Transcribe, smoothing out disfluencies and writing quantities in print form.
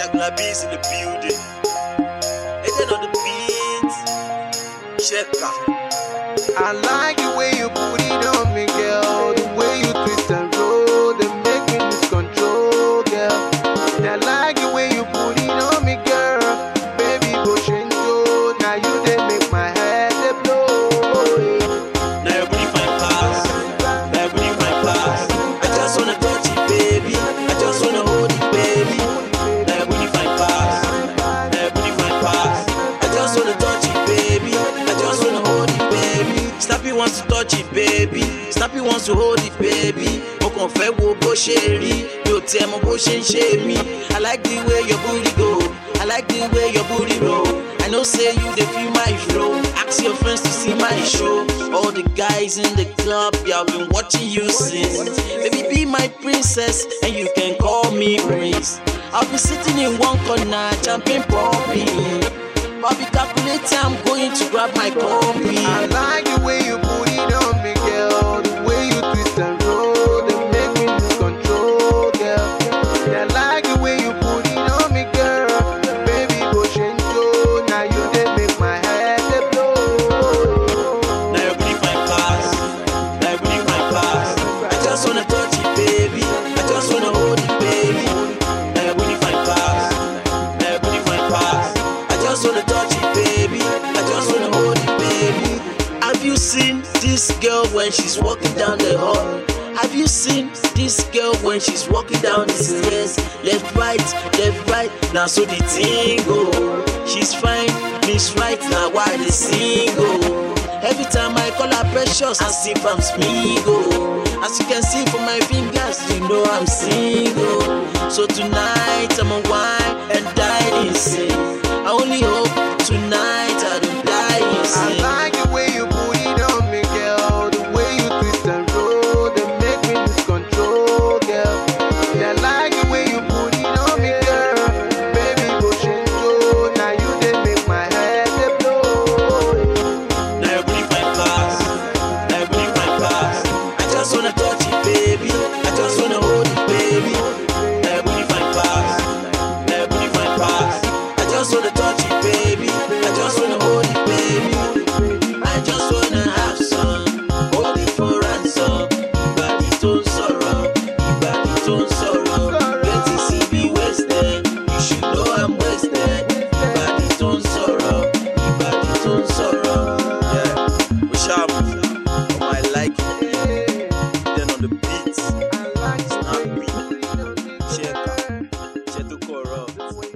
Jagula Beats in the building. Agent on the beat. Checker. I like the way you put it on me, girl. The way you twist and roll, they make me lose control, girl. I like the way you put it on me, girl. Baby, go change. Now you they make my head they blow. Now your booty fine pass. Now your booty fine pass. I just wanna touch it, baby. I just wanna hold it, baby. Now your booty fine pass. Now your booty fine pass. I just wanna touch it, baby. I just wanna hold it, baby. Snappy wants to touch it, baby. Snappy wants to hold it, baby. Mo kàn fẹ́ wo bó ṣe rí, mi ò tiẹ̀ mọ bó ṣe ń ṣe mí. I like the way your booty go. I like the way your booty roll. I know say you dey feel my flow. Ask your friends to see my show. All the guys in the club, yeah, I've been watching you since. Baby, be my princess, and you can call me Prince. I'll be sitting in one corner, champagne popping. Bobby calculator, I'm going to grab my coffee. I like the way you put it on me, girl. The way you twist and roll, they make me lose control, girl. I like the way you put it on me, girl. Baby, go change. Now you they make my head they blow. Now your booty fine pass. Now your booty fine pass. I just wanna touch it, baby. I just wanna hold it, baby. Now your booty fine pass. Now your booty fine pass. I just wanna touch it, baby. I just wanna hold it, baby. Have you seen this girl when she's walking down the hall? Have you seen this girl when she's walking down the stairs? Left, right, now so the thing go. She's fine, Miss Right, now why the single? Every time I call her precious, as if I'm Smigo. As you can see from my fingers, you know I'm single. So tonight I'ma wine and die insane. I only hope tonight I don't die I insane. like the way you put it on me, girl. The way you twist and roll, they make me lose control, girl. I like the way you put it on me, girl. Baby, go change. Now you they make my head they blow. Now your booty fine pass. Now your booty fine pass. I just wanna touch it, baby. I just wanna hold it, baby. Now your booty fine pass. Now your booty fine pass. I just wanna touch it, baby. I just wanna hold it, baby. I just wanna have some, hold it for ransom. Ìbàdí tó ń sọ̀rọ̀, ìbàdí tó ń sọ̀rọ̀. Get to see me wasted, you should know I'm wasted. Ìbàdí tó ń sọ̀rọ̀, ìbàdí tó ń sọ̀rọ̀. Yeah, we sharp. I like it. Then on the beats, I like the way Snappy, you put it on me, Checker, girl. Cheto Corrupt.